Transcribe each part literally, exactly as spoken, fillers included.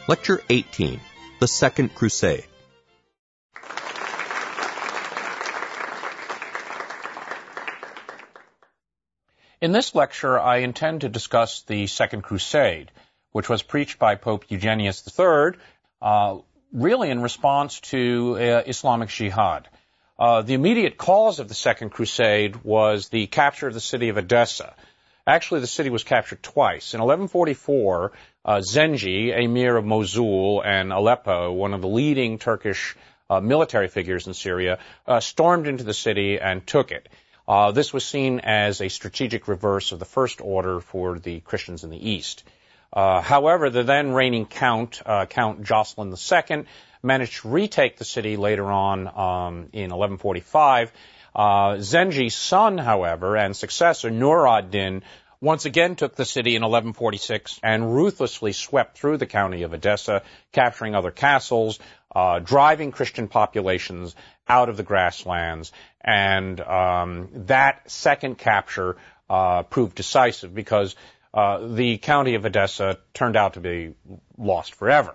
Lecture eighteen, The Second Crusade. In this lecture, I intend to discuss the Second Crusade, which was preached by Pope Eugenius the Third, uh, really in response to uh, Islamic Jihad. Uh, the immediate cause of the Second Crusade was the capture of the city of Edessa. Actually, the city was captured twice. In eleven forty-four, uh, Zengi, emir of Mosul and Aleppo, one of the leading Turkish uh, military figures in Syria, uh, stormed into the city and took it. Uh, this was seen as a strategic reverse of the First Order for the Christians in the East. Uh, however, the then reigning count, uh, Count Jocelyn the Second, managed to retake the city later on um, in eleven forty-five. Uh, Zengi's son, however, and successor, Nur ad-Din, once again took the city in eleven forty-six and ruthlessly swept through the county of Edessa, capturing other castles, uh, driving Christian populations out of the grasslands. And um, that second capture uh, proved decisive because uh, the county of Edessa turned out to be lost forever.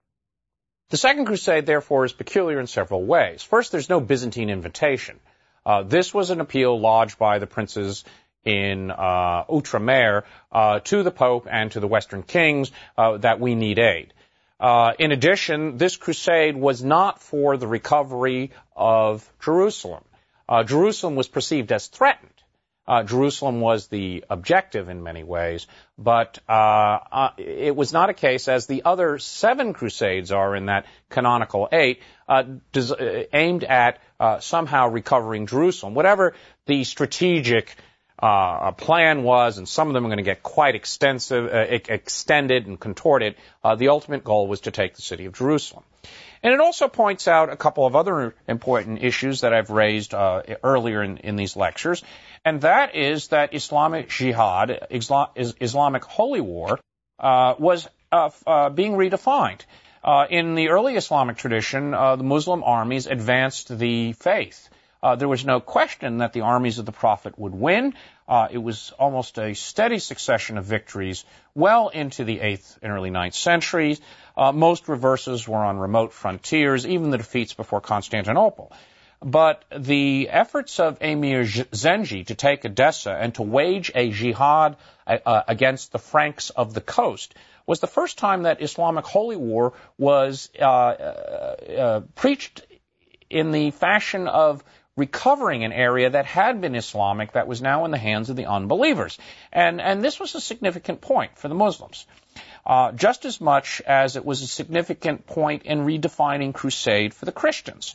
The Second Crusade, therefore, is peculiar in several ways. First, there's no Byzantine invitation. Uh, this was an appeal lodged by the princes in uh, Outremer uh, to the Pope and to the Western kings uh, that we need aid. Uh, in addition, this crusade was not for the recovery of Jerusalem. Uh, Jerusalem was perceived as threatened. Uh, Jerusalem was the objective in many ways, but uh, uh, it was not a case, as the other seven crusades are in that canonical eight, uh, des- uh, aimed at uh, somehow recovering Jerusalem. Whatever the strategic uh, plan was, and some of them are going to get quite extensive, uh, extended and contorted, uh, the ultimate goal was to take the city of Jerusalem. And it also points out a couple of other important issues that I've raised uh, earlier in, in these lectures, and that is that Islamic Jihad, Islam, Islamic holy war, uh, was uh, uh, being redefined. Uh, in the early Islamic tradition, uh, the Muslim armies advanced the faith. Uh, there was no question that the armies of the Prophet would win. Uh, it was almost a steady succession of victories well into the eighth and early ninth centuries. Uh, most reverses were on remote frontiers, even the defeats before Constantinople. But the efforts of Emir Zengi to take Edessa and to wage a jihad uh, against the Franks of the coast was the first time that Islamic holy war was uh, uh, uh, preached in the fashion of recovering an area that had been Islamic that was now in the hands of the unbelievers. And, and this was a significant point for the Muslims, uh, just as much as it was a significant point in redefining crusade for the Christians.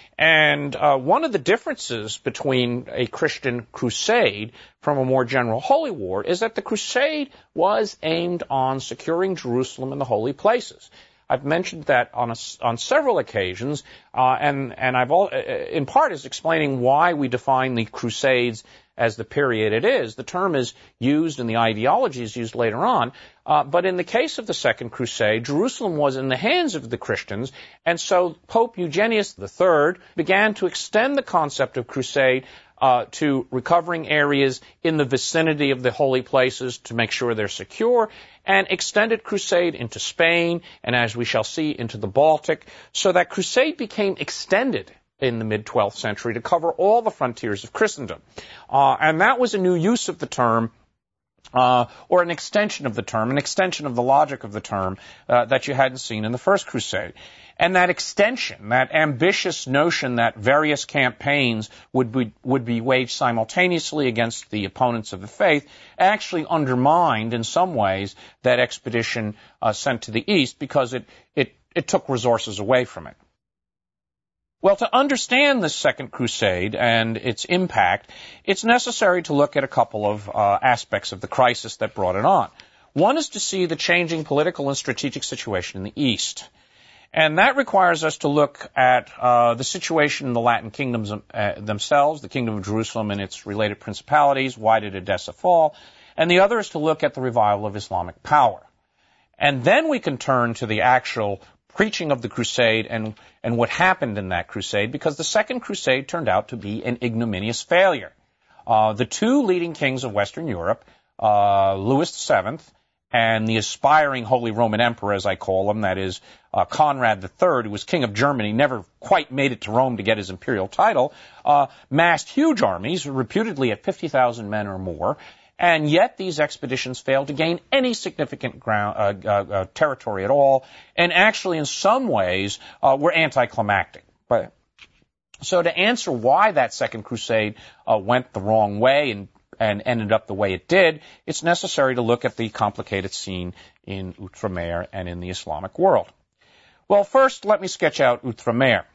And uh, one of the differences between a Christian crusade from a more general holy war is that the crusade was aimed on securing Jerusalem and the holy places. I've mentioned that on a, on several occasions, uh, and and I've all, in part is explaining why we define the Crusades as the period it is. The term is used and the ideology is used later on, uh, but in the case of the Second Crusade, Jerusalem was in the hands of the Christians, and so Pope Eugenius the Third began to extend the concept of crusade Uh, to recovering areas in the vicinity of the holy places to make sure they're secure, and extended crusade into Spain, and as we shall see, into the Baltic, so that crusade became extended in the mid-twelfth century to cover all the frontiers of Christendom. Uh, and that was a new use of the term, uh, or an extension of the term, an extension of the logic of the term uh, that you hadn't seen in the First Crusade. And that extension, that ambitious notion that various campaigns would be, would be waged simultaneously against the opponents of the faith actually undermined in some ways that expedition uh, sent to the east because it, it, it took resources away from it. Well, to understand this Second Crusade and its impact, it's necessary to look at a couple of uh, aspects of the crisis that brought it on. One is to see the changing political and strategic situation in the East. And that requires us to look at uh, the situation in the Latin kingdoms uh, themselves, the Kingdom of Jerusalem and its related principalities. Why did Edessa fall? And the other is to look at the revival of Islamic power. And then we can turn to the actual preaching of the crusade and, and what happened in that crusade, because the Second Crusade turned out to be an ignominious failure. Uh, the two leading kings of Western Europe, uh, Louis the Seventh and the aspiring Holy Roman Emperor, as I call him, that is uh, Conrad the Third, who was king of Germany, never quite made it to Rome to get his imperial title, uh, massed huge armies, reputedly at fifty thousand men or more, and yet these expeditions failed to gain any significant ground, uh, uh, uh, territory at all, and actually in some ways uh, were anticlimactic. But, so to answer why that Second Crusade uh, went the wrong way and and ended up the way it did, it's necessary to look at the complicated scene in Outremer and in the Islamic world. Well, first, let me sketch out Outremer.